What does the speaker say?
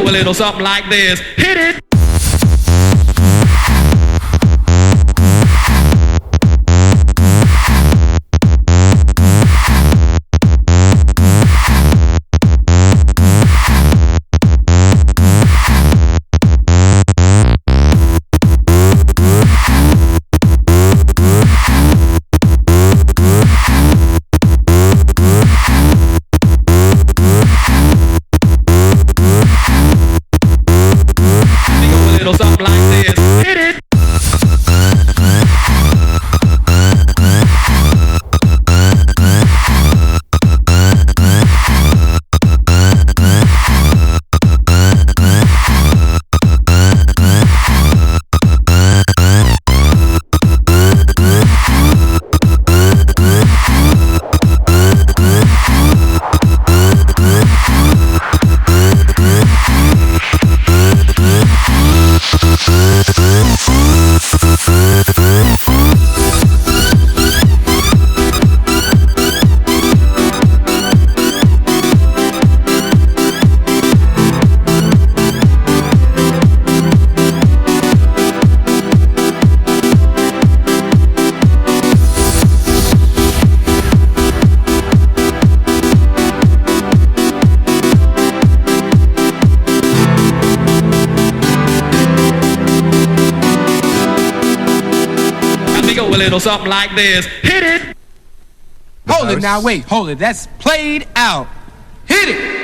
a little something like this. Hit it. Something like this. Hit it. Go a little something like this. Hit it. Hold it now, wait, hold it. That's played out. Hit it.